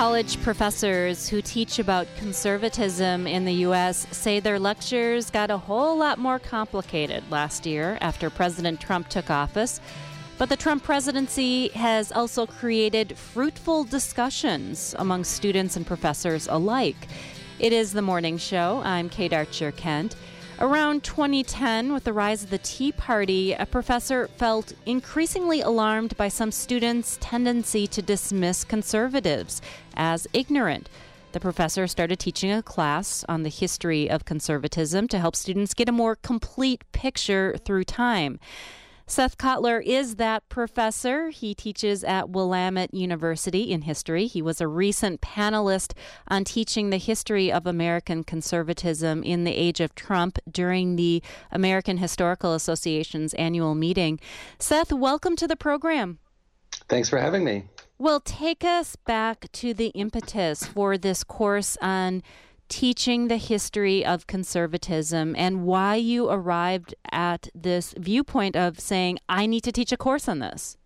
college professors who teach about conservatism in the U.S. say their lectures got a whole lot more complicated last year after President Trump took office. But the Trump presidency has also created fruitful discussions among students and professors alike. It is The Morning Show. I'm Kate Archer-Kent. Around 2010, with the rise of the Tea Party, a professor felt increasingly alarmed by some students' tendency to dismiss conservatives as ignorant. The professor started teaching a class on the history of conservatism to help students get a more complete picture through time. Seth Kotler is that professor. He teaches at Willamette University in history. He was a recent panelist on teaching the history of American conservatism in the age of Trump during the American Historical Association's annual meeting. Seth, welcome to the program. Thanks for having me. Well, take us back to the impetus for this course on teaching the history of conservatism and why you arrived at this viewpoint of saying, I need to teach a course on this.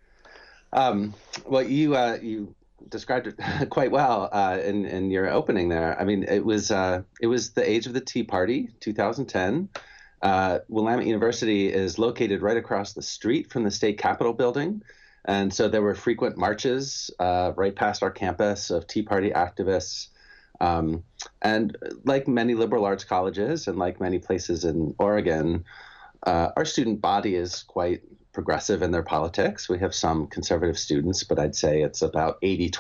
Well, you described it quite well in your opening there. I mean, it was the age of the Tea Party, 2010. Willamette University is located right across the street from the state capitol building. And so there were frequent marches right past our campus of Tea Party activists. And like many liberal arts colleges and like many places in Oregon, our student body is quite progressive in their politics. We have some conservative students, but I'd say it's about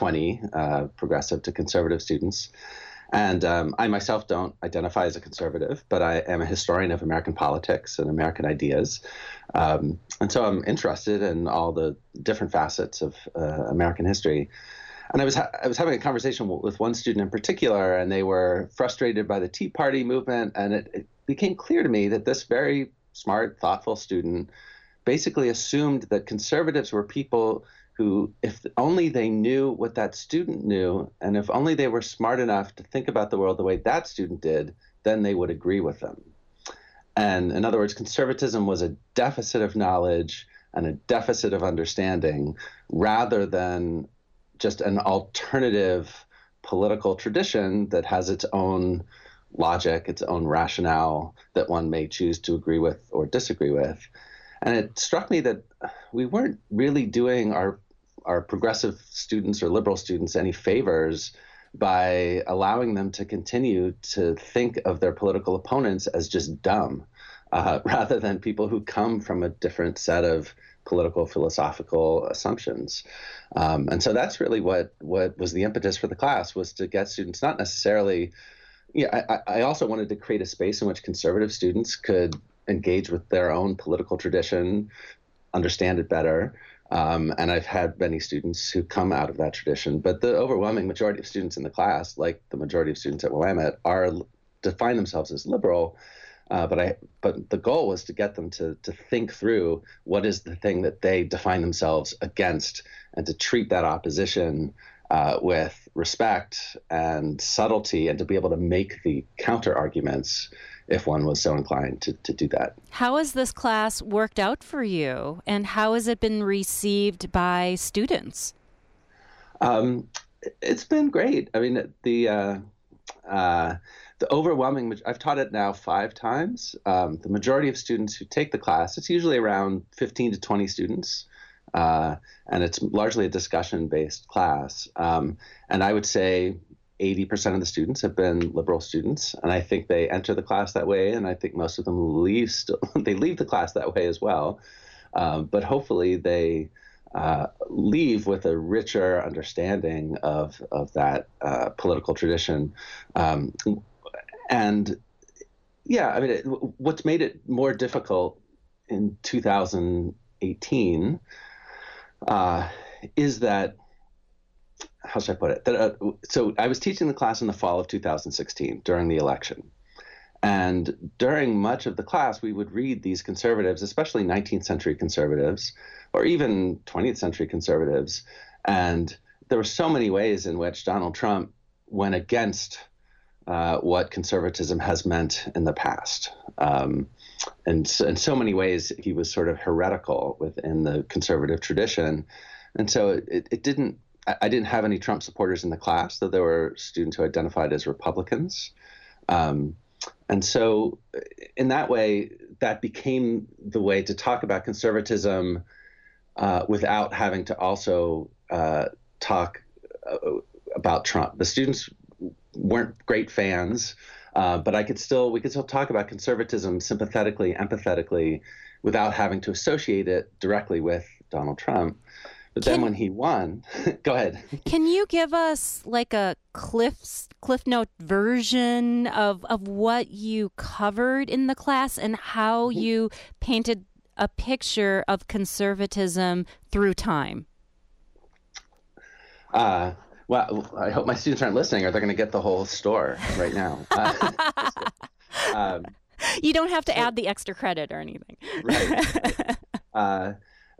80-20 progressive to conservative students. And I myself don't identify as a conservative, but I am a historian of American politics and American ideas. And so I'm interested in all the different facets of American history. And I was having a conversation with one student in particular, and they were frustrated by the Tea Party movement. And it became clear to me that this very smart, thoughtful student basically assumed that conservatives were people who, if only they knew what that student knew, and if only they were smart enough to think about the world the way that student did, then they would agree with them. And in other words, conservatism was a deficit of knowledge and a deficit of understanding rather than just an alternative political tradition that has its own logic, its own rationale that one may choose to agree with or disagree with. And it struck me that we weren't really doing our progressive students or liberal students any favors by allowing them to continue to think of their political opponents as just dumb, rather than people who come from a different set of political philosophical assumptions. And so that's really what was the impetus for the class, was to get students not necessarily, I also wanted to create a space in which conservative students could engage with their own political tradition, understand it better. And I've had many students who come out of that tradition, but the overwhelming majority of students in the class, like the majority of students at Willamette, define themselves as liberal. But the goal was to get them to think through what is the thing that they define themselves against, and to treat that opposition with respect and subtlety, and to be able to make the counter arguments if one was so inclined to do that. How has this class worked out for you, and how has it been received by students? It's been great. I mean, the overwhelming, I've taught it now 5 times. The majority of students who take the class, it's usually around 15 to 20 students, and it's largely a discussion-based class. And I would say 80% of the students have been liberal students, and I think they enter the class that way, and I think most of them leave the class that way as well. But hopefully they leave with a richer understanding of that political tradition. And yeah, I mean, what's made it more difficult in 2018 is that, how should I put it? So I was teaching the class in the fall of 2016 during the election. And during much of the class, we would read these conservatives, especially 19th century conservatives, or even 20th century conservatives. And there were so many ways in which Donald Trump went against what conservatism has meant in the past. And in so many ways, he was sort of heretical within the conservative tradition. And so it didn't I didn't have any Trump supporters in the class, though there were students who identified as Republicans. And so in that way, that became the way to talk about conservatism without having to also talk about Trump. The students weren't great fans, but we could still talk about conservatism sympathetically, empathetically, without having to associate it directly with Donald Trump. But then when he won, go ahead. Can you give us like a Cliff Note version of what you covered in the class and how you painted a picture of conservatism through time? Well, I hope my students aren't listening or they're going to get the whole store right now. You don't have to add the extra credit or anything. Right.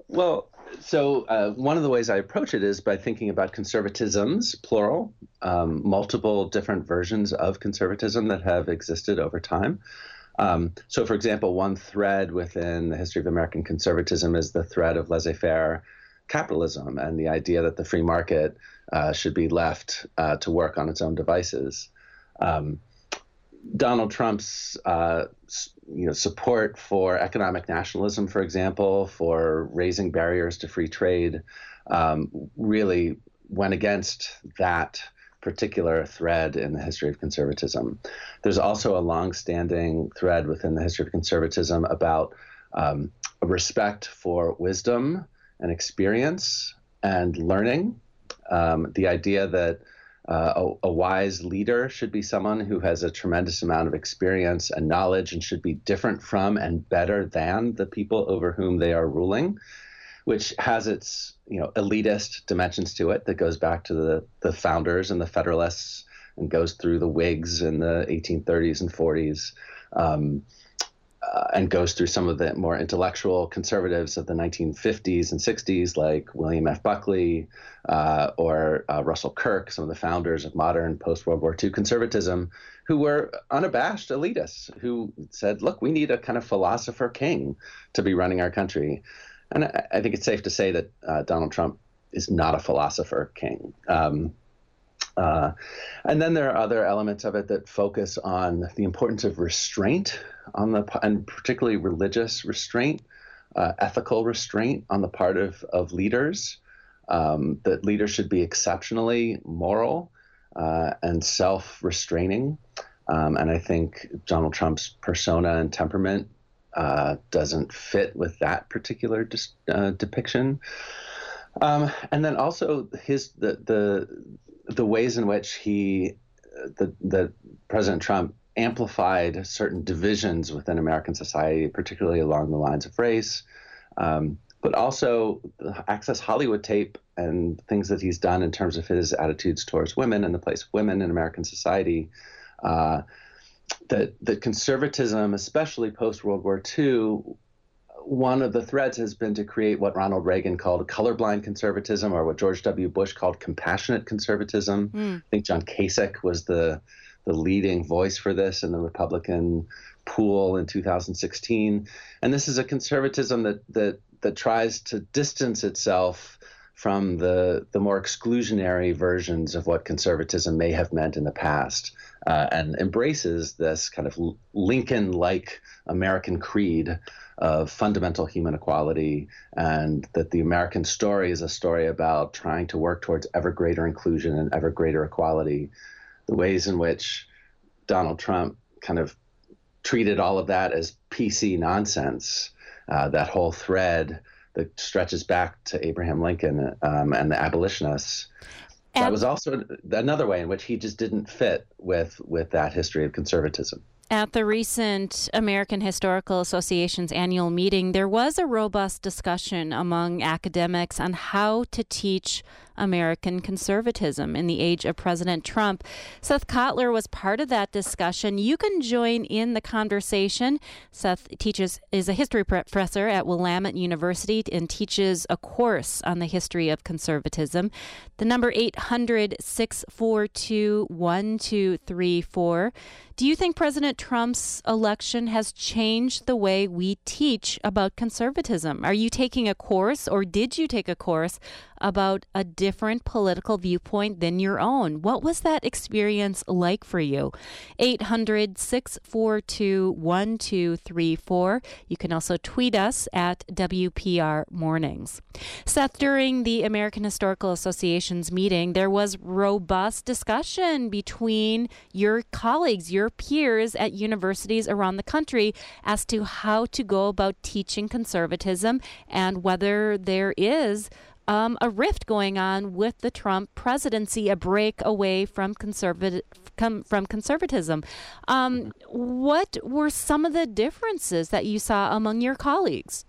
So one of the ways I approach it is by thinking about conservatisms, plural, multiple different versions of conservatism that have existed over time. So, for example, one thread within the history of American conservatism is the thread of laissez-faire capitalism and the idea that the free market should be left to work on its own devices. Donald Trump's support for economic nationalism, for example, for raising barriers to free trade, really went against that particular thread in the history of conservatism. There's also a long-standing thread within the history of conservatism about a respect for wisdom and experience and learning. The idea that a wise leader should be someone who has a tremendous amount of experience and knowledge and should be different from and better than the people over whom they are ruling, which has its elitist dimensions to it that goes back to the founders and the Federalists and goes through the Whigs in the 1830s and 40s. And goes through some of the more intellectual conservatives of the 1950s and 60s, like William F. Buckley or Russell Kirk, some of the founders of modern post-World War II conservatism, who were unabashed elitists, who said, look, we need a kind of philosopher king to be running our country. And I think it's safe to say that Donald Trump is not a philosopher king. And then there are other elements of it that focus on the importance of restraint and particularly religious restraint, ethical restraint on the part of leaders, that leaders should be exceptionally moral and self-restraining. And I think Donald Trump's persona and temperament doesn't fit with that particular depiction. And then also the ways in which the President Trump amplified certain divisions within American society, particularly along the lines of race, but also the Access Hollywood tape and things that he's done in terms of his attitudes towards women and the place of women in American society. That conservatism, especially post-World War II, one of the threads has been to create what Ronald Reagan called colorblind conservatism, or what George W. Bush called compassionate conservatism. I think John Kasich was the leading voice for this in the Republican pool in 2016. And this is a conservatism that tries to distance itself from the more exclusionary versions of what conservatism may have meant in the past, and embraces this kind of Lincoln-like American creed of fundamental human equality, and that the American story is a story about trying to work towards ever greater inclusion and ever greater equality. The ways in which Donald Trump kind of treated all of that as PC nonsense, that whole thread that stretches back to Abraham Lincoln and the abolitionists. That was also another way in which he just didn't fit with that history of conservatism. At the recent American Historical Association's annual meeting, there was a robust discussion among academics on how to teach American conservatism in the age of President Trump. Seth Kotler was part of that discussion. You can join in the conversation. Seth is a history professor at Willamette University and teaches a course on the history of conservatism. The number 800-642-1234. Do you think President Trump's election has changed the way we teach about conservatism? Are you taking a course, or did you take a course about a different political viewpoint than your own. What was that experience like for you? 800-642-1234. You can also tweet us at WPR Mornings. Seth, during the American Historical Association's meeting, there was robust discussion between your colleagues, your peers at universities around the country as to how to go about teaching conservatism and whether there is a rift going on with the Trump presidency, a break away from conservatism. What were some of the differences that you saw among your colleagues?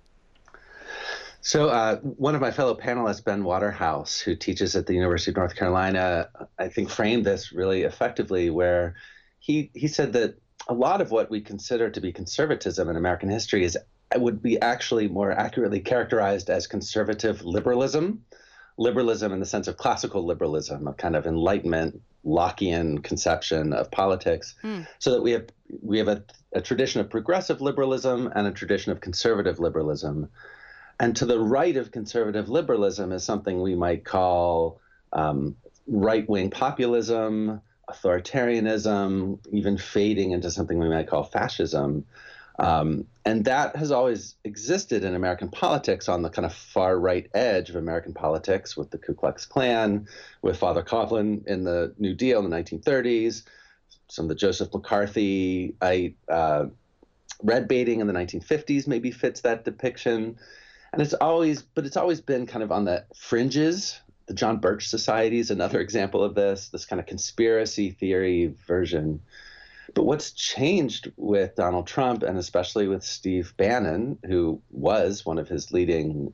So one of my fellow panelists, Ben Waterhouse, who teaches at the University of North Carolina, I think framed this really effectively, where he said that a lot of what we consider to be conservatism in American history would be actually more accurately characterized as conservative liberalism. Liberalism in the sense of classical liberalism, a kind of Enlightenment, Lockean conception of politics. So that we have a tradition of progressive liberalism and a tradition of conservative liberalism. And to the right of conservative liberalism is something we might call right-wing populism, authoritarianism, even fading into something we might call fascism. And that has always existed in American politics on the kind of far right edge of American politics, with the Ku Klux Klan, with Father Coughlin in the New Deal in the 1930s, some of the Joseph McCarthy red baiting in the 1950s maybe fits that depiction. And it's always been kind of on the fringes. The John Birch Society is another example of this kind of conspiracy theory version. But what's changed with Donald Trump, and especially with Steve Bannon, who was one of his leading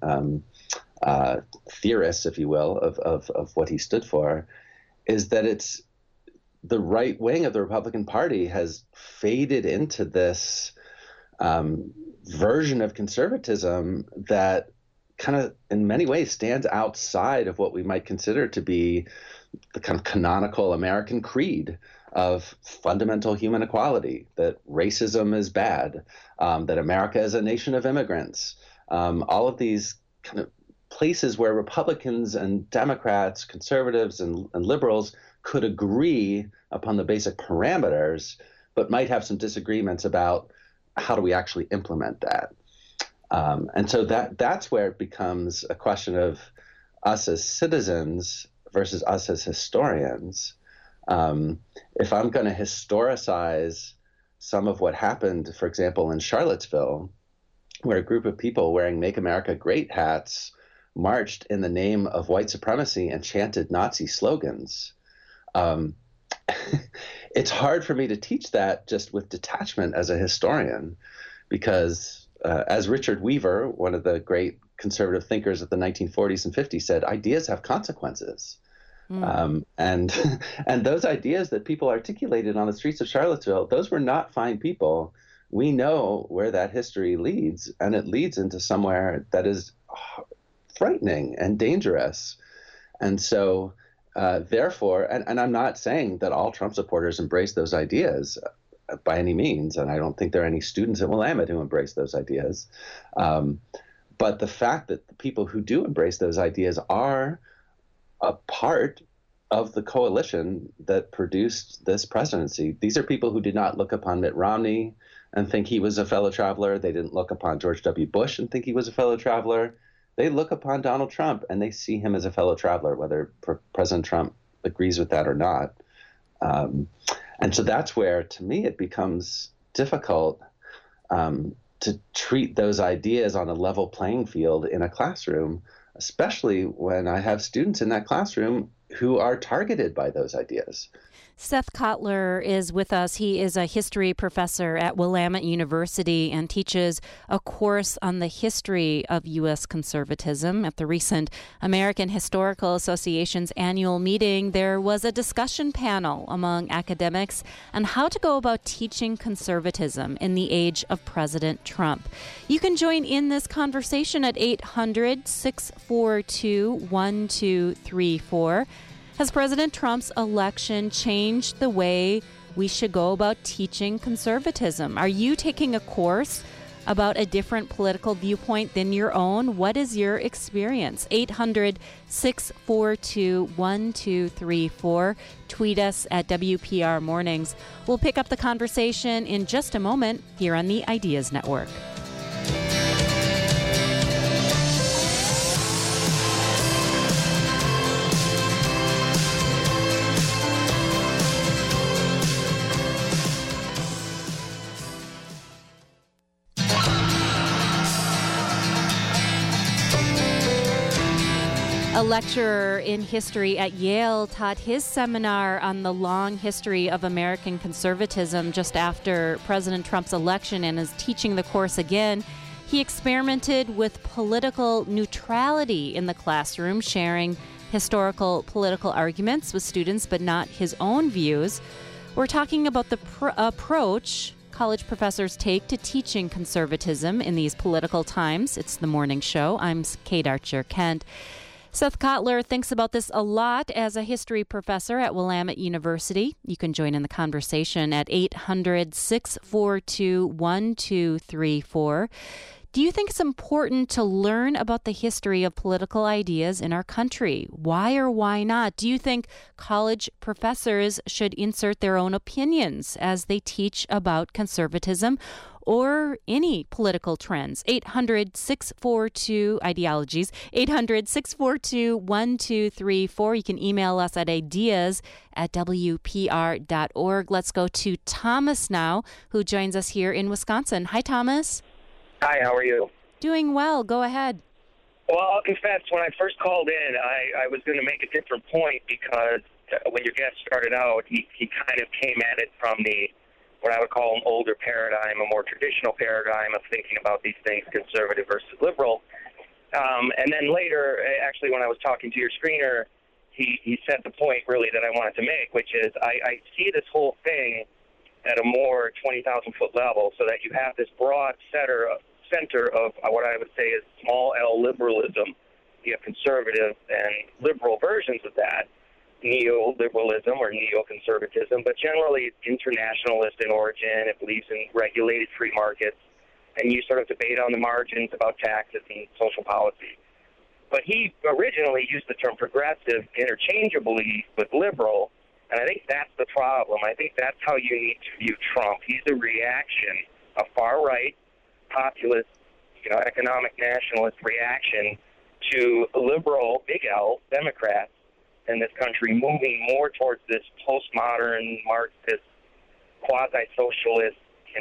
theorists, if you will, of what he stood for, is that it's the right wing of the Republican Party has faded into this version of conservatism that kind of in many ways stands outside of what we might consider to be the kind of canonical American creed of fundamental human equality, that racism is bad, that America is a nation of immigrants, all of these kind of places where Republicans and Democrats, conservatives and liberals could agree upon the basic parameters, but might have some disagreements about how do we actually implement that. And so that's where it becomes a question of us as citizens versus us as historians. If I'm going to historicize some of what happened, for example, in Charlottesville, where a group of people wearing Make America Great hats marched in the name of white supremacy and chanted Nazi slogans, it's hard for me to teach that just with detachment as a historian, because as Richard Weaver, one of the great conservative thinkers of the 1940s and 50s, said, ideas have consequences. And those ideas that people articulated on the streets of Charlottesville, those were not fine people. We know where that history leads, and it leads into somewhere that is frightening and dangerous. And so therefore, and I'm not saying that all Trump supporters embrace those ideas by any means, and I don't think there are any students at Willamette who embrace those ideas. But the fact that the people who do embrace those ideas are a part of the coalition that produced this presidency. These are people who did not look upon Mitt Romney and think he was a fellow traveler. They didn't look upon George W. Bush and think he was a fellow traveler. They look upon Donald Trump and they see him as a fellow traveler, whether President Trump agrees with that or not. And so that's where, to me, it becomes difficult to treat those ideas on a level playing field in a classroom, especially when I have students in that classroom who are targeted by those ideas. Seth Kotler is with us. He is a history professor at Willamette University and teaches a course on the history of U.S. conservatism. At the recent American Historical Association's annual meeting, there was a discussion panel among academics on how to go about teaching conservatism in the age of President Trump. You can join in this conversation at 800-642-1234. Has President Trump's election changed the way we should go about teaching conservatism? Are you taking a course about a different political viewpoint than your own? What is your experience? 800-642-1234. Tweet us at WPR Mornings. We'll pick up the conversation in just a moment here on the Ideas Network. A lecturer in history at Yale taught his seminar on the long history of American conservatism just after President Trump's election and is teaching the course again. He experimented with political neutrality in the classroom, sharing historical political arguments with students, but not his own views. We're talking about the approach college professors take to teaching conservatism in these political times. It's the morning show. I'm Kate Archer-Kent. Seth Kotler thinks about this a lot as a history professor at Willamette University. You can join in the conversation at 800-642-1234. Do you think it's important to learn about the history of political ideas in our country? Why or why not? Do you think college professors should insert their own opinions as they teach about conservatism or any political trends? 800-642 ideologies, 800-642-1234. You can email us at ideas@wpr.org. Let's go to Thomas now, who joins us here in Wisconsin. Hi, Thomas. Hi, how are you? Doing well. Go ahead. Well, I'll confess, when I first called in, I was going to make a different point because when your guest started out, he kind of came at it from what I would call an older paradigm, a more traditional paradigm of thinking about these things, conservative versus liberal. And then later, actually, when I was talking to your screener, he said the point really that I wanted to make, which is I see this whole thing at a more 20,000-foot level, so that you have this broad center of what I would say is small L liberalism. You have conservative and liberal versions of that, neoliberalism or neoconservatism, but generally it's internationalist in origin. It believes in regulated free markets, and you sort of debate on the margins about taxes and social policy. But he originally used the term progressive interchangeably with liberal, and I think that's the problem. I think that's how you need to view Trump. He's a reaction, a far-right, populist, economic nationalist reaction to liberal, big L, Democrats in this country moving more towards this postmodern, Marxist, quasi-socialist,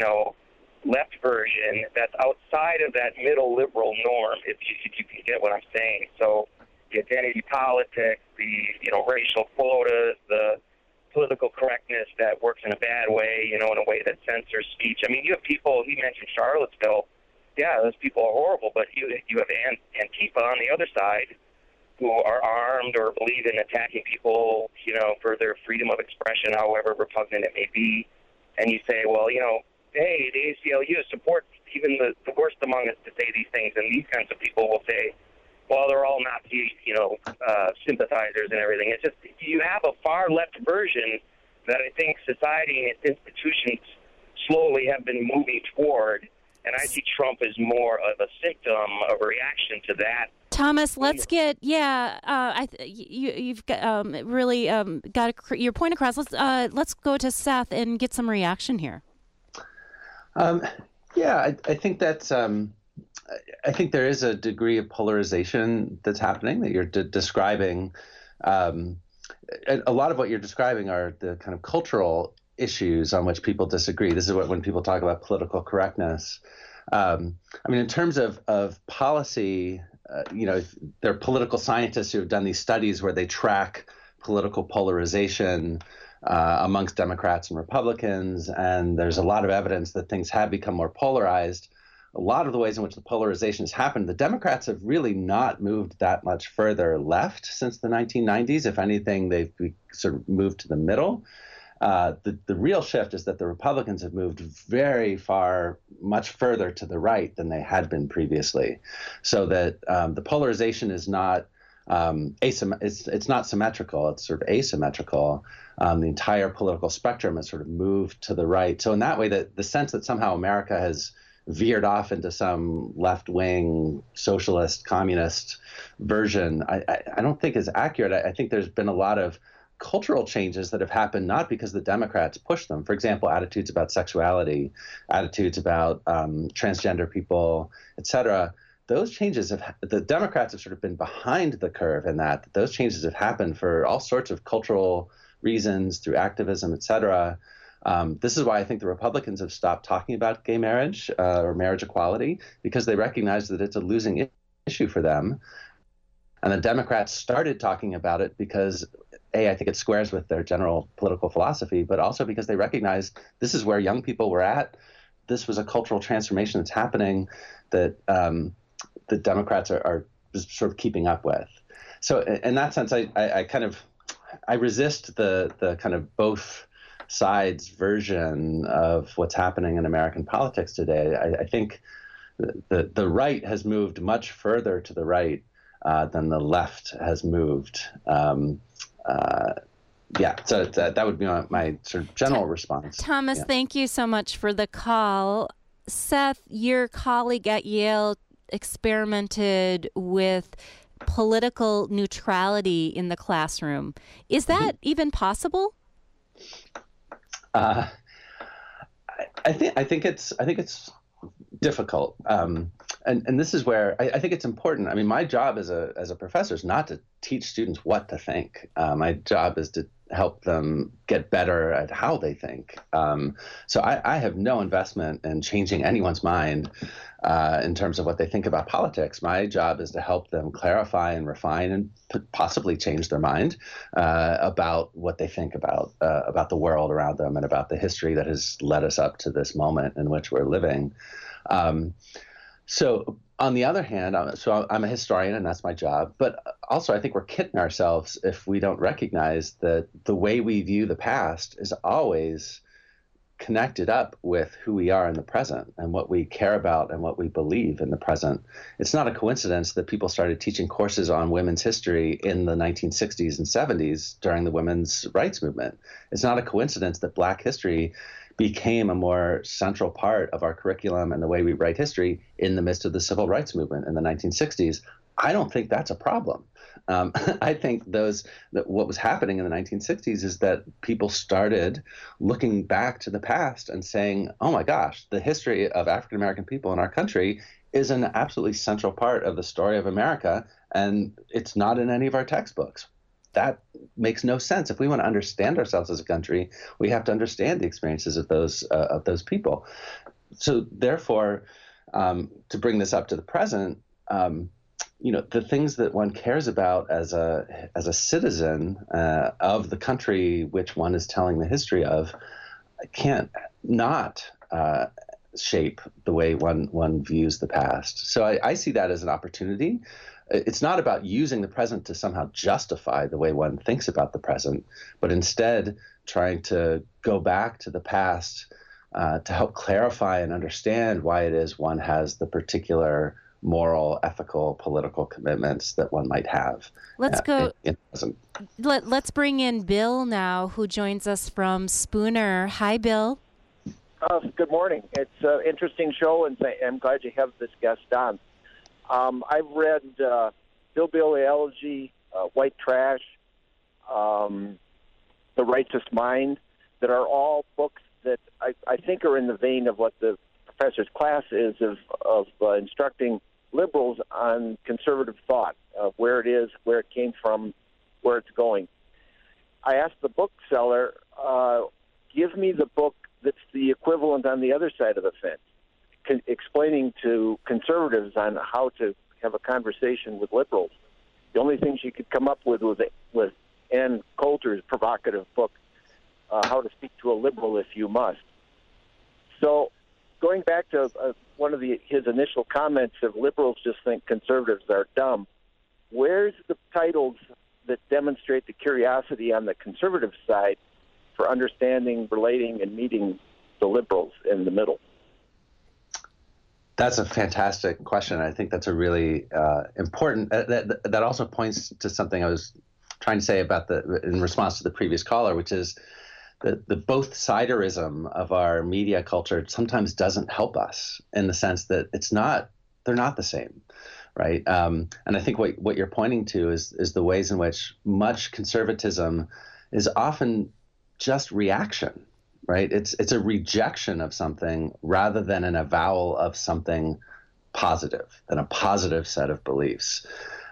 left version that's outside of that middle liberal norm, if you can get what I'm saying. So the identity politics, the racial quotas, the political correctness that works in a bad way, in a way that censors speech. I mean, you have people, he mentioned Charlottesville. Yeah, those people are horrible, but you have Antifa on the other side who are armed or believe in attacking people, for their freedom of expression, however repugnant it may be. And you say, well, hey, the ACLU supports even the worst among us to say these things. And these kinds of people will say, well, they're all Nazi, sympathizers and everything. It's just you have a far left version that I think society and its institutions slowly have been moving toward. And I see Trump as more of a symptom, a reaction to that. Thomas, let's get you've got, really got your point across. Let's go to Seth and get some reaction here. I think that's. I think there is a degree of polarization that's happening that you're describing. A lot of what you're describing are the kind of cultural issues on which people disagree. This is when people talk about political correctness. In terms of policy, there are political scientists who have done these studies where they track political polarization amongst Democrats and Republicans, and there's a lot of evidence that things have become more polarized. A lot of the ways in which the polarization has happened, the Democrats have really not moved that much further left since the 1990s. If anything, they've sort of moved to the middle. The real shift is that the Republicans have moved very far, much further to the right than they had been previously. So that the polarization is not it's not symmetrical. It's sort of asymmetrical. The entire political spectrum has sort of moved to the right. So in that way, the sense that somehow America has veered off into some left-wing socialist communist version, I don't think is accurate. I think there's been a lot of cultural changes that have happened not because the Democrats pushed them. For example, attitudes about sexuality, attitudes about transgender people, et cetera. Those changes the Democrats have sort of been behind the curve in that those changes have happened for all sorts of cultural reasons through activism, et cetera. This is why I think the Republicans have stopped talking about gay marriage or marriage equality, because they recognize that it's a losing issue for them. And the Democrats started talking about it because, I think it squares with their general political philosophy, but also because they recognize this is where young people were at. This was a cultural transformation that's happening that the Democrats are sort of keeping up with. So in that sense, I resist the kind of both sides version of what's happening in American politics today. I think the right has moved much further to the right than the left has moved. So that would be my sort of general response. Thomas, thank you so much for the call. Seth, your colleague at Yale experimented with political neutrality in the classroom. Is that even possible? I think it's difficult, and this is where I think it's important. I mean, my job as a professor is not to teach students what to think. My job is to help them get better at how they think. So I have no investment in changing anyone's mind in terms of what they think about politics. My job is to help them clarify and refine and possibly change their mind about what they think about the world around them and about the history that has led us up to this moment in which we're living. So on the other hand, I'm a historian and that's my job, but also I think we're kidding ourselves if we don't recognize that the way we view the past is always connected up with who we are in the present and what we care about and what we believe in the present. It's not a coincidence that people started teaching courses on women's history in the 1960s and 70s during the women's rights movement. It's not a coincidence that Black history became a more central part of our curriculum and the way we write history in the midst of the civil rights movement in the 1960s. I don't think that's a problem. I think what was happening in the 1960s is that people started looking back to the past and saying, oh my gosh, the history of African American people in our country is an absolutely central part of the story of America, and it's not in any of our textbooks. That makes no sense. If we want to understand ourselves as a country, we have to understand the experiences of those people. So therefore, to bring this up to the present, the things that one cares about as a citizen of the country which one is telling the history of can't not shape the way one views the past. So I see that as an opportunity. It's not about using the present to somehow justify the way one thinks about the present, but instead trying to go back to the past to help clarify and understand why it is one has the particular moral, ethical, political commitments that one might have. Let's go. Let's bring in Bill now, who joins us from Spooner. Hi, Bill. Good morning. It's an interesting show, and I'm glad you have this guest on. I've read Hillbilly Elegy, White Trash, The Righteous Mind, that are all books that I think are in the vein of what the professor's class is of instructing liberals on conservative thought, where it is, where it came from, where it's going. I asked the bookseller, give me the book that's the equivalent on the other side of the fence, explaining to conservatives on how to have a conversation with liberals. The only thing she could come up with was Ann Coulter's provocative book, How to Speak to a Liberal If You Must. So going back to one of his initial comments of liberals just think conservatives are dumb, where's the titles that demonstrate the curiosity on the conservative side for understanding, relating, and meeting the liberals in the middle? That's a fantastic question. I think that's a really important. That also points to something I was trying to say about in response to the previous caller, which is the both-siderism of our media culture sometimes doesn't help us in the sense that they're not the same, right? And I think what you're pointing to is the ways in which much conservatism is often just reaction, right? It's a rejection of something rather than an avowal of something positive, than a positive set of beliefs.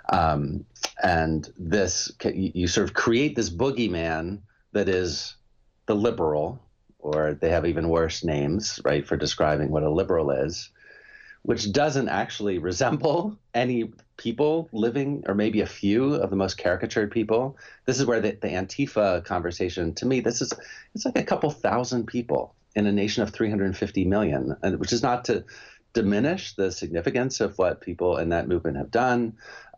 And this, you sort of create this boogeyman that is the liberal, or they have even worse names, right, for describing what a liberal is, which doesn't actually resemble any people living, or maybe a few of the most caricatured people. This is where the Antifa conversation, to me, it's like a couple thousand people in a nation of 350 million, and which is not to diminish the significance of what people in that movement have done,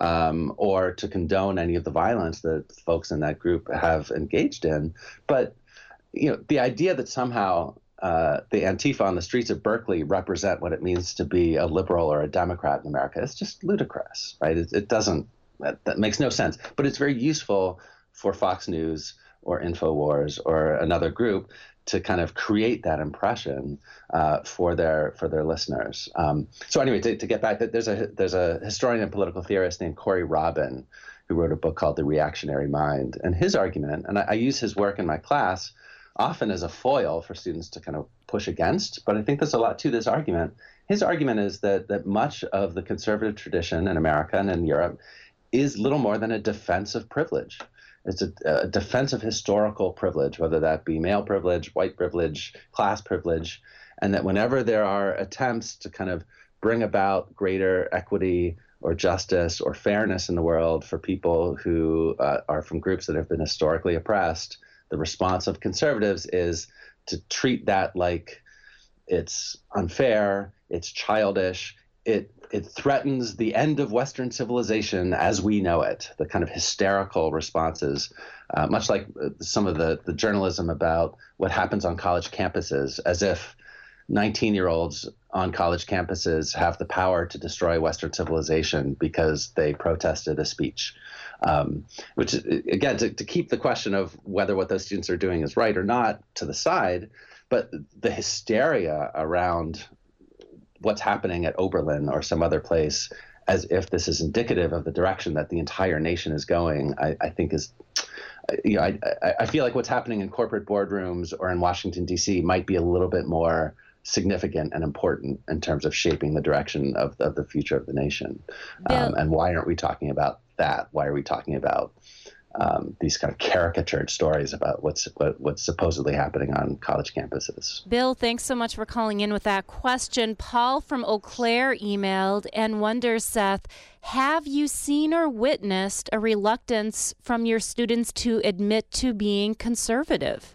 or to condone any of the violence that folks in that group have engaged in. But the idea that somehow the Antifa on the streets of Berkeley represent what it means to be a liberal or a Democrat in America is just ludicrous, right? It doesn't, that makes no sense. But it's very useful for Fox News or InfoWars or another group to kind of create that impression for their listeners. So anyway, to get back, there's a historian and political theorist named Corey Robin who wrote a book called The Reactionary Mind. And his argument, and I use his work in my class often as a foil for students to kind of push against, but I think there's a lot to this argument. His argument is that much of the conservative tradition in America and in Europe is little more than a defense of privilege. It's a defense of historical privilege, whether that be male privilege, white privilege, class privilege, and that whenever there are attempts to kind of bring about greater equity or justice or fairness in the world for people who are from groups that have been historically oppressed, the response of conservatives is to treat that like it's unfair, it's childish, it threatens the end of Western civilization as we know it. The kind of hysterical responses, much like some of the journalism about what happens on college campuses, as if 19-year-olds on college campuses have the power to destroy Western civilization because they protested a speech. Which, again, to keep the question of whether what those students are doing is right or not to the side, but the hysteria around what's happening at Oberlin or some other place, as if this is indicative of the direction that the entire nation is going, I think is, I feel like what's happening in corporate boardrooms or in Washington, D.C. might be a little bit more significant and important in terms of shaping the direction of the future of the nation. And why aren't we talking about that? Why are we talking about these kind of caricatured stories about what's supposedly happening on college campuses? Bill, thanks so much for calling in with that question. Paul from Eau Claire emailed and wonders, Seth, have you seen or witnessed a reluctance from your students to admit to being conservative?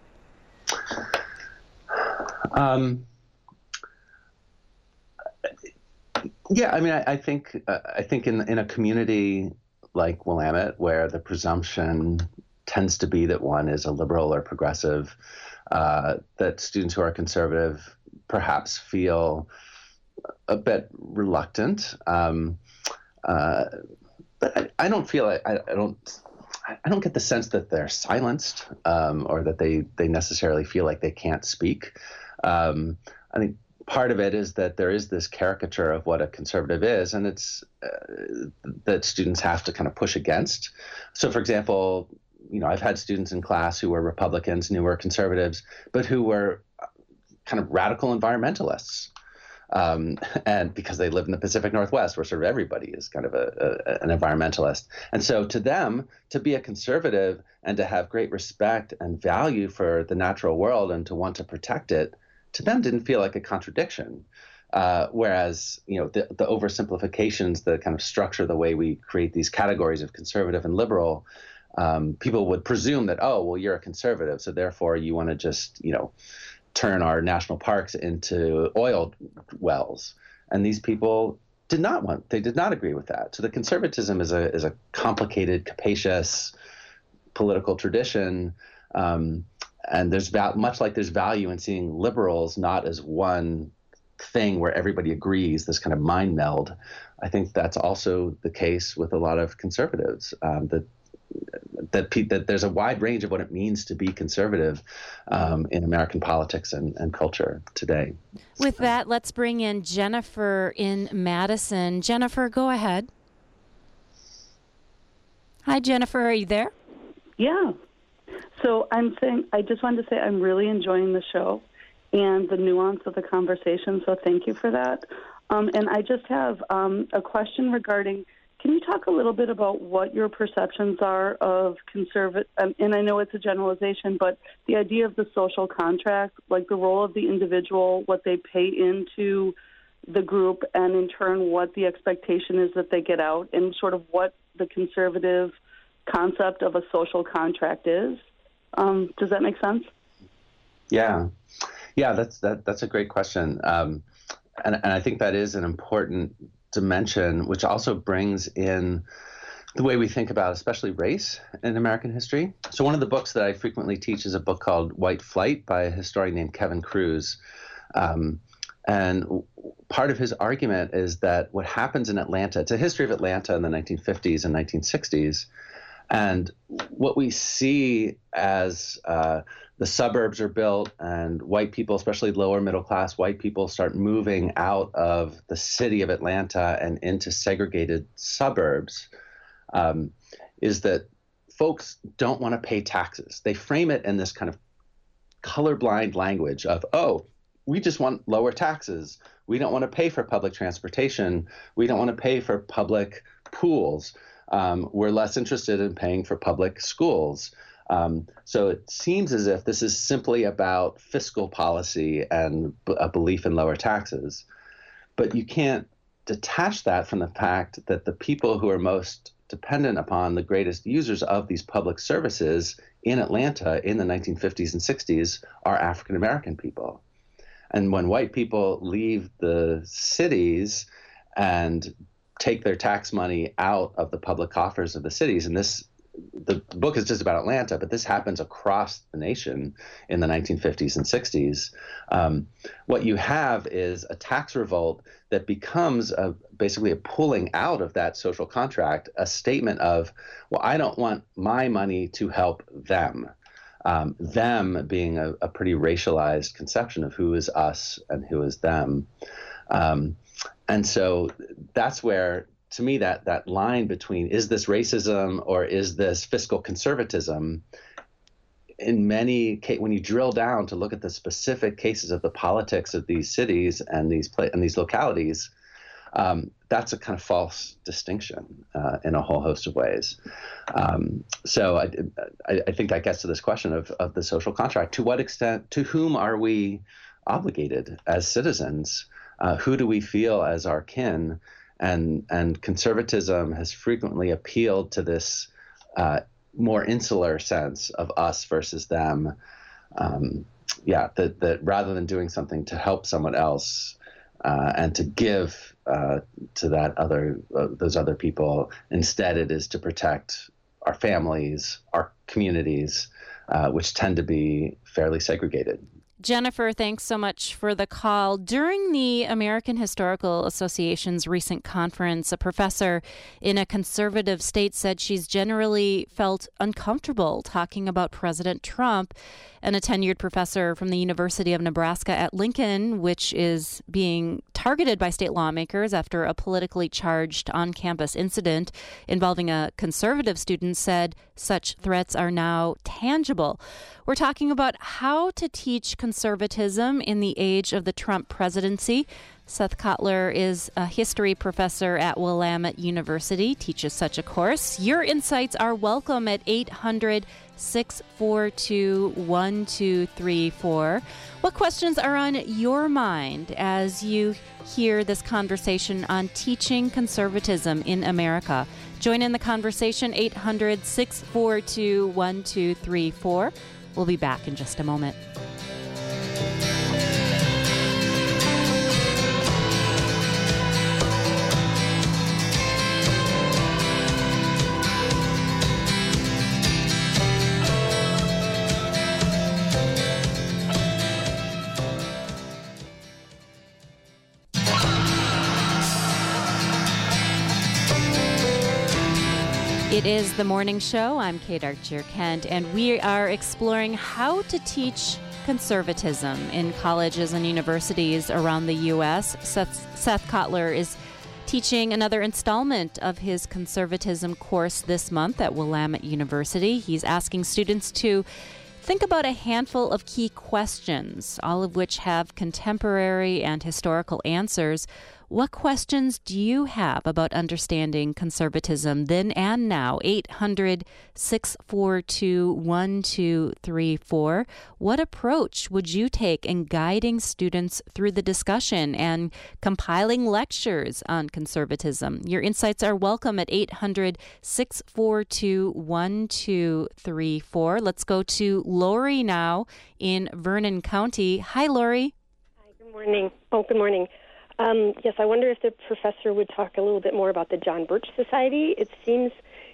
Yeah, I mean, I think in a community like Willamette, where the presumption tends to be that one is a liberal or progressive, that students who are conservative perhaps feel a bit reluctant. But I don't feel I don't get the sense that they're silenced or that they necessarily feel like they can't speak. I think part of it is that there is this caricature of what a conservative is, and it's that students have to kind of push against. So, for example, I've had students in class who were Republicans and who were conservatives, but who were kind of radical environmentalists. And because they live in the Pacific Northwest, where sort of everybody is kind of an environmentalist. And so to them, to be a conservative and to have great respect and value for the natural world and to want to protect it, to them didn't feel like a contradiction. Whereas, the oversimplifications that kind of structure the way we create these categories of conservative and liberal, people would presume that, oh, well, you're a conservative, so therefore you want to just, turn our national parks into oil wells. And these people did not agree with that. So the conservatism is a complicated, capacious political tradition. And there's much like there's value in seeing liberals not as one thing where everybody agrees, this kind of mind meld. I think that's also the case with a lot of conservatives. That that there's a wide range of what it means to be conservative in American politics and culture today. With that, let's bring in Jennifer in Madison. Jennifer, go ahead. Hi, Jennifer. Are you there? Yeah. So I just wanted to say I'm really enjoying the show and the nuance of the conversation, so thank you for that. And I just have a question regarding, can you talk a little bit about what your perceptions are of conservative, and I know it's a generalization, but the idea of the social contract, like the role of the individual, what they pay into the group, and in turn what the expectation is that they get out, and sort of what the conservative concept of a social contract is. Does that make sense? Yeah, that's a great question, and I think that is an important dimension, which also brings in the way we think about especially race in American history. So one of the books that I frequently teach is a book called White Flight by a historian named Kevin Kruse. And part of his argument is that what happens in Atlanta, it's a history of Atlanta in the 1950s and 1960s. And what we see as the suburbs are built and white people, especially lower middle class white people, start moving out of the city of Atlanta and into segregated suburbs, is that folks don't want to pay taxes. They frame it in this kind of colorblind language of, oh, we just want lower taxes. We don't want to pay for public transportation. We don't want to pay for public pools. We're less interested in paying for public schools. So it seems as if this is simply about fiscal policy and a belief in lower taxes. But you can't detach that from the fact that the people who are most dependent upon the greatest users of these public services in Atlanta in the 1950s and 60s are African American people. And when white people leave the cities and take their tax money out of the public coffers of the cities, and the book is just about Atlanta, but this happens across the nation in the 1950s and 60s. What you have is a tax revolt that becomes basically a pulling out of that social contract, a statement of, well, I don't want my money to help them. Them being a pretty racialized conception of who is us and who is them. And so that's where, to me, that line between is this racism or is this fiscal conservatism, in many cases, when you drill down to look at the specific cases of the politics of these cities and these localities, that's a kind of false distinction in a whole host of ways. So I think that gets to this question of the social contract. To what extent, to whom are we obligated as citizens? Who do we feel as our kin? And conservatism has frequently appealed to this more insular sense of us versus them. That rather than doing something to help someone else and to give to those other people, instead it is to protect our families, our communities, which tend to be fairly segregated. Jennifer, thanks so much for the call. During the American Historical Association's recent conference, a professor in a conservative state said she's generally felt uncomfortable talking about President Trump. And a tenured professor from the University of Nebraska at Lincoln, which is being targeted by state lawmakers after a politically charged on-campus incident involving a conservative student, said such threats are now tangible. We're talking about how to teach conservatism in the age of the Trump presidency. Seth Kotler is a history professor at Willamette University, teaches such a course. Your insights are welcome at 800-642-1234. What questions are on your mind as you hear this conversation on teaching conservatism in America? Join in the conversation, 800-642-1234. We'll be back in just a moment. It is the morning show. I'm Kate Archer-Kent, and we are exploring how to teach conservatism in colleges and universities around the U.S. Seth Kotler is teaching another installment of his conservatism course this month at Willamette University. He's asking students to think about a handful of key questions, all of which have contemporary and historical answers. What questions do you have about understanding conservatism then and now? 800-642-1234. What approach would you take in guiding students through the discussion and compiling lectures on conservatism? Your insights are welcome at 800-642-1234. Let's go to Lori now in Vernon County. Hi, Lori. Hi, good morning. Good morning. Yes, I wonder if the professor would talk a little bit more about the John Birch Society. It seems,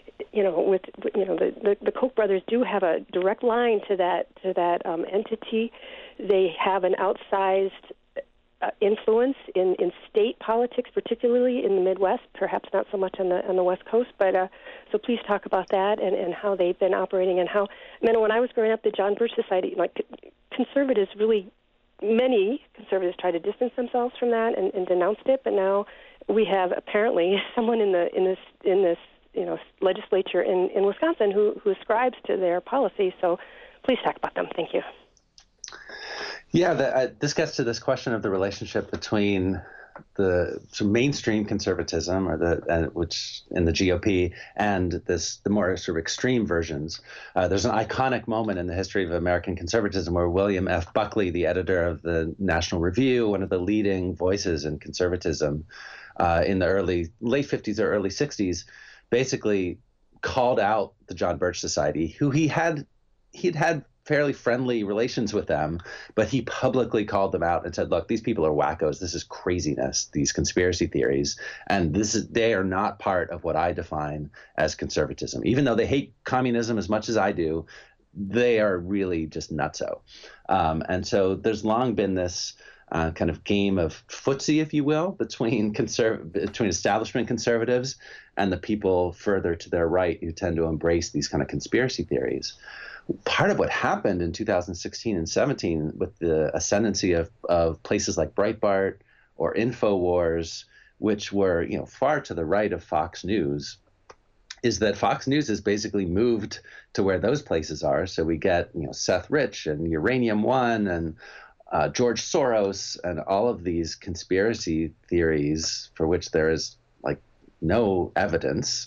the Koch brothers do have a direct line to that entity. They have an outsized influence in state politics, particularly in the Midwest. Perhaps not so much on the West Coast, but so please talk about that and how they've been operating and how. When I was growing up, the John Birch Society, conservatives really. Many conservatives tried to distance themselves from that and denounced it, but now we have apparently someone in this legislature in Wisconsin who ascribes to their policy. So please talk about them. Thank you. Yeah, this gets to this question of the relationship between the sort of mainstream conservatism, or which in the GOP, and the more sort of extreme versions. There's an iconic moment in the history of American conservatism where William F. Buckley, the editor of the National Review, one of the leading voices in conservatism in the late 50s or early 60s, basically called out the John Birch Society, who he'd had fairly friendly relations with them, but he publicly called them out and said, look, these people are wackos. This is craziness, these conspiracy theories. And they are not part of what I define as conservatism. Even though they hate communism as much as I do, they are really just nutso. And so there's long been this kind of game of footsie, if you will, between establishment conservatives and the people further to their right who tend to embrace these kind of conspiracy theories. Part of what happened in 2016 and 17 with the ascendancy of places like Breitbart or InfoWars, which were far to the right of Fox News, is that Fox News has basically moved to where those places are. So we get Seth Rich and Uranium One and George Soros and all of these conspiracy theories for which there is no evidence.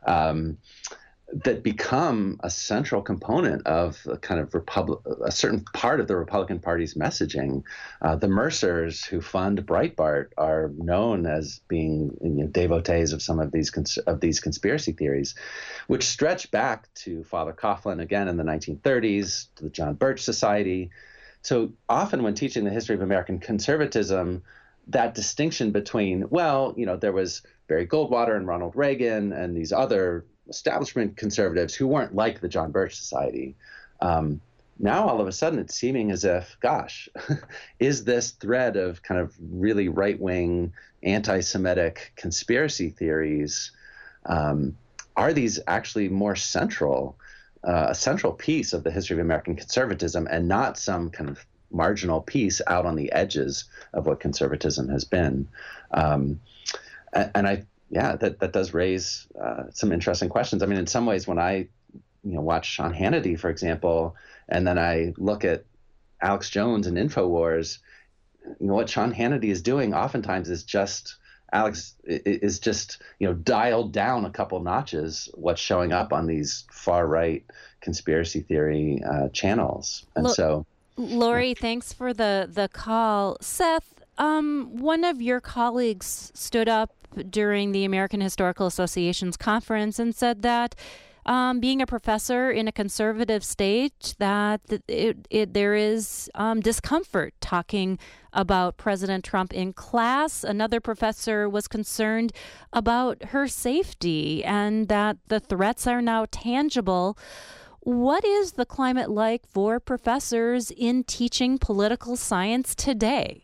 That become a central component of a kind of a certain part of the Republican Party's messaging. The Mercers who fund Breitbart are known as being devotees of some of these conspiracy theories, which stretch back to Father Coughlin again in the 1930s, to the John Birch Society. So often when teaching the history of American conservatism, that distinction between, there was Barry Goldwater and Ronald Reagan and these other establishment conservatives who weren't like the John Birch Society. Now all of a sudden it's seeming as if, gosh, is this thread of kind of really right-wing anti-Semitic conspiracy theories, are these actually more central, a central piece of the history of American conservatism and not some kind of marginal piece out on the edges of what conservatism has been? That does raise some interesting questions. In some ways, when I watch Sean Hannity, for example, and then I look at Alex Jones and InfoWars, what Sean Hannity is doing oftentimes is just dialed down a couple notches what's showing up on these far right conspiracy theory channels. And Lori, thanks for the call. Seth, one of your colleagues stood up during the American Historical Association's conference and said that being a professor in a conservative state, that there is discomfort talking about President Trump in class. Another professor was concerned about her safety and that the threats are now tangible. What is the climate like for professors in teaching political science today?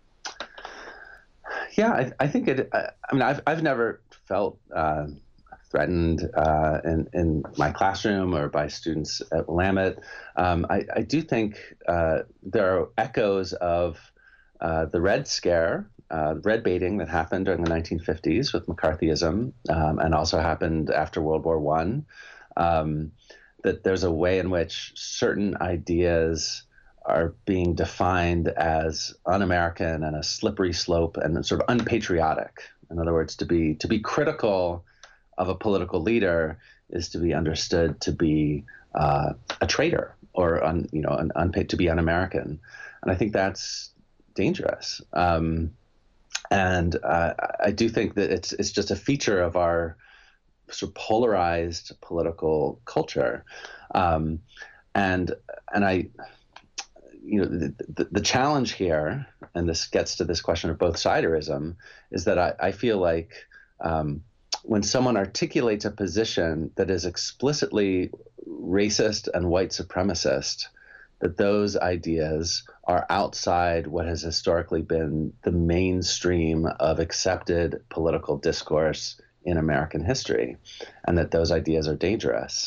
Yeah, I think it. I've never felt threatened in my classroom or by students at Willamette. I do think there are echoes of the Red Scare, red baiting that happened during the 1950s with McCarthyism, and also happened after World War I. That there's a way in which certain ideas are being defined as un-American and a slippery slope and sort of unpatriotic. In other words, to be critical of a political leader is to be understood to be a traitor or to be un-American, and I think that's dangerous. And I do think that it's just a feature of our sort of polarized political culture, and I, the challenge here, and this gets to this question of both siderism, is that I feel like when someone articulates a position that is explicitly racist and white supremacist, that those ideas are outside what has historically been the mainstream of accepted political discourse in American history, and that those ideas are dangerous.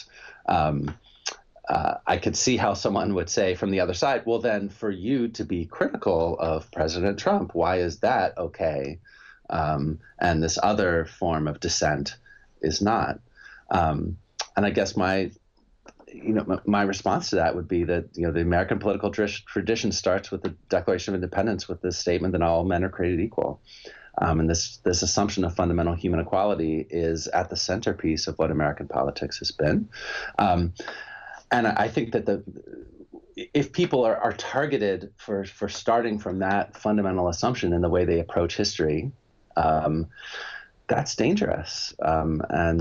I could see how someone would say from the other side, well, then for you to be critical of President Trump, why is that okay? And this other form of dissent is not. And I guess my response to that would be that, the American political tradition starts with the Declaration of Independence, with this statement that all men are created equal. And this assumption of fundamental human equality is at the centerpiece of what American politics has been. And I think that if people are targeted for starting from that fundamental assumption in the way they approach history, that's dangerous. So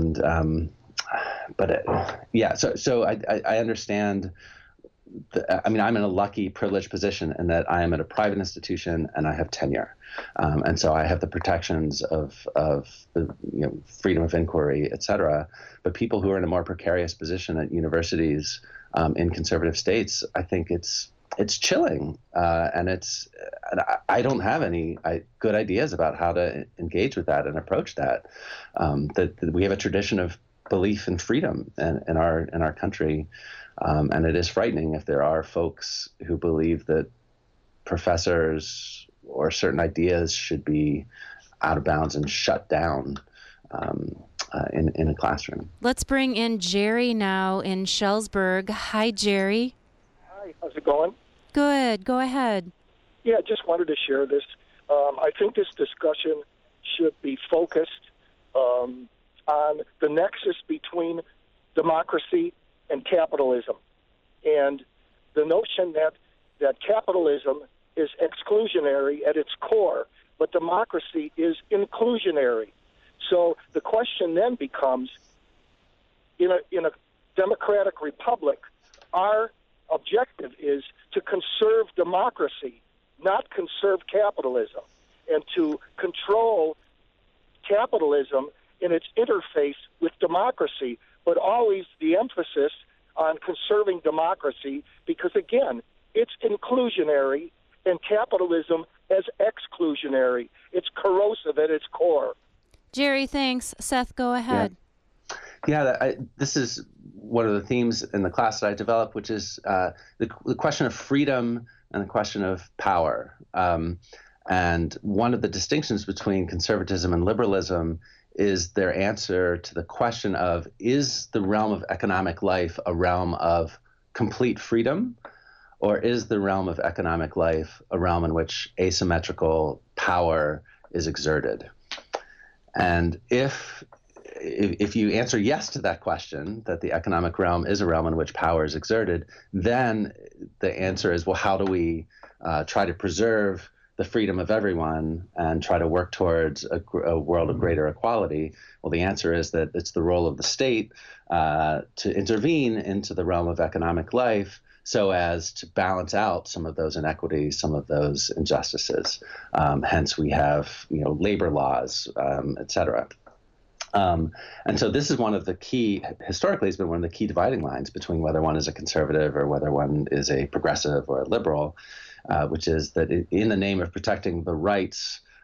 I understand. I'm in a lucky, privileged position in that I am at a private institution and I have tenure, and so I have the protections of the freedom of inquiry, et cetera. But people who are in a more precarious position at universities in conservative states, I think it's chilling, and I don't have any good ideas about how to engage with that and approach that. That we have a tradition of belief in freedom in our country. And it is frightening if there are folks who believe that professors or certain ideas should be out of bounds and shut down in a classroom. Let's bring in Jerry now in Shellsburg. Hi, Jerry. Hi, how's it going? Good. Go ahead. Yeah, just wanted to share this. I think this discussion should be focused on the nexus between democracy and capitalism, and the notion that capitalism is exclusionary at its core, but democracy is inclusionary. So the question then becomes, in a democratic republic, our objective is to conserve democracy, not conserve capitalism, and to control capitalism in its interface with democracy, but always the emphasis on conserving democracy, because, again, it's inclusionary and capitalism as exclusionary. It's corrosive at its core. Jerry, thanks. Seth, go ahead. This is one of the themes in the class that I developed, which is the question of freedom and the question of power. And one of the distinctions between conservatism and liberalism is their answer to the question of, is the realm of economic life a realm of complete freedom, or is the realm of economic life a realm in which asymmetrical power is exerted? And if you answer yes to that question, that the economic realm is a realm in which power is exerted, then the answer is, well, how do we try to preserve the freedom of everyone and try to work towards a world of greater equality? Well, the answer is that it's the role of the state to intervene into the realm of economic life so as to balance out some of those inequities, some of those injustices. Hence, we have labor laws, et cetera. And so this is one of the key, historically, has been one of the key dividing lines between whether one is a conservative or whether one is a progressive or a liberal, which is that in the name of protecting the rights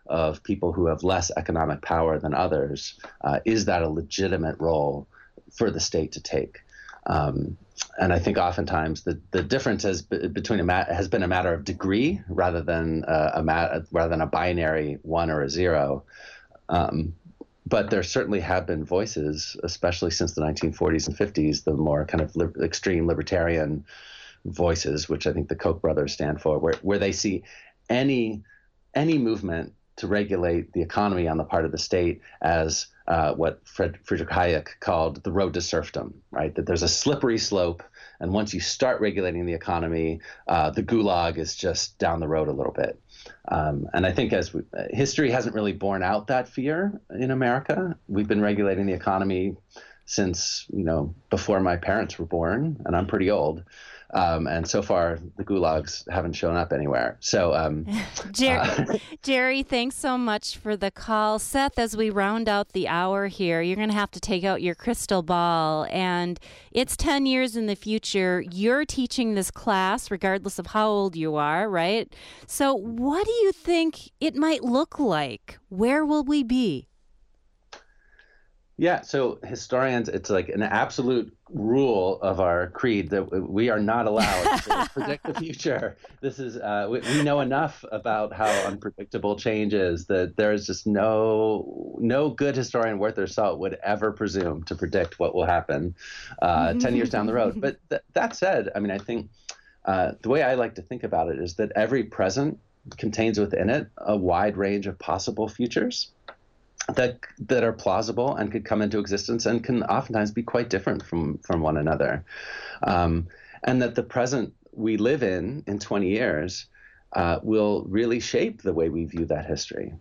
of people who have less economic power than others, is that a legitimate role for the state to take? And I think oftentimes the difference has been a matter of degree rather than a binary 1 or a 0. But there certainly have been voices, especially since the 1940s and 50s, the more kind of extreme libertarian voices, which I think the Koch brothers stand for, where they see any movement to regulate the economy on the part of the state as what Friedrich Hayek called the road to serfdom, right? That there's a slippery slope, and once you start regulating the economy, the gulag is just down the road a little bit. And I think history hasn't really borne out that fear in America. We've been regulating the economy since, before my parents were born, and I'm pretty old. And so far, the gulags haven't shown up anywhere. So, Jerry, thanks so much for the call. Seth, as we round out the hour here, you're going to have to take out your crystal ball. And it's 10 years in the future. You're teaching this class, regardless of how old you are, right? So what do you think it might look like? Where will we be? Yeah, so historians, it's like an absolute rule of our creed that we are not allowed to predict the future. This is we know enough about how unpredictable change is that there is just no good historian worth their salt would ever presume to predict what will happen 10 years down the road. But that said, I mean, I think the way I like to think about it is that every present contains within it a wide range of possible futures that are plausible and could come into existence and can oftentimes be quite different from one another. And that the present we live in 20 years will really shape the way we view that history.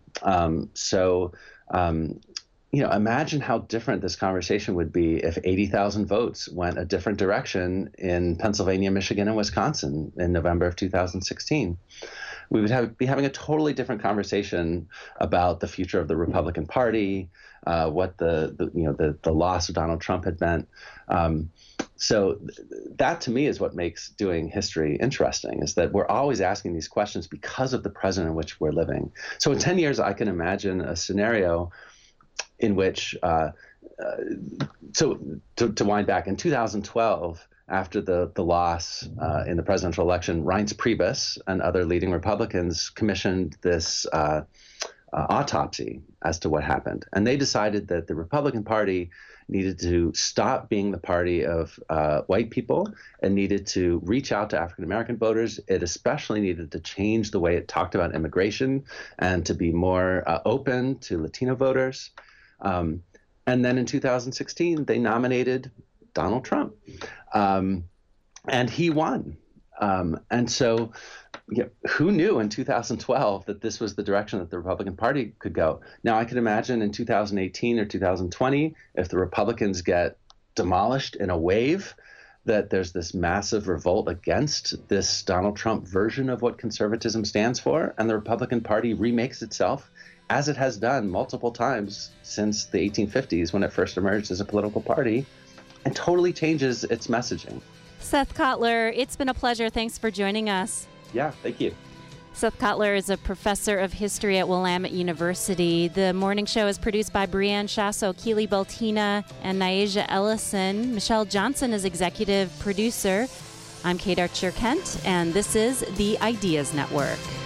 Imagine how different this conversation would be if 80,000 votes went a different direction in Pennsylvania, Michigan, and Wisconsin in November of 2016. We would be having a totally different conversation about the future of the Republican Party, what the loss of Donald Trump had meant. So that to me is what makes doing history interesting, is that we're always asking these questions because of the present in which we're living. So in 10 years, I can imagine a scenario in which, to wind back, in 2012, after the loss in the presidential election, Reince Priebus and other leading Republicans commissioned this autopsy as to what happened. And they decided that the Republican Party needed to stop being the party of white people and needed to reach out to African-American voters. It especially needed to change the way it talked about immigration and to be more open to Latino voters. And then in 2016, they nominated Donald Trump. And he won. And so who knew in 2012 that this was the direction that the Republican Party could go? Now, I can imagine in 2018 or 2020, if the Republicans get demolished in a wave, that there's this massive revolt against this Donald Trump version of what conservatism stands for, and the Republican Party remakes itself, as it has done multiple times since the 1850s when it first emerged as a political party, and totally changes its messaging. Seth Kotler, it's been a pleasure. Thanks for joining us. Yeah, thank you. Seth Kotler is a professor of history at Willamette University. The morning show is produced by Brianne Shasso, Keely Baltina, and Nyaja Ellison. Michelle Johnson is executive producer. I'm Kate Archer-Kent, and this is the Ideas Network.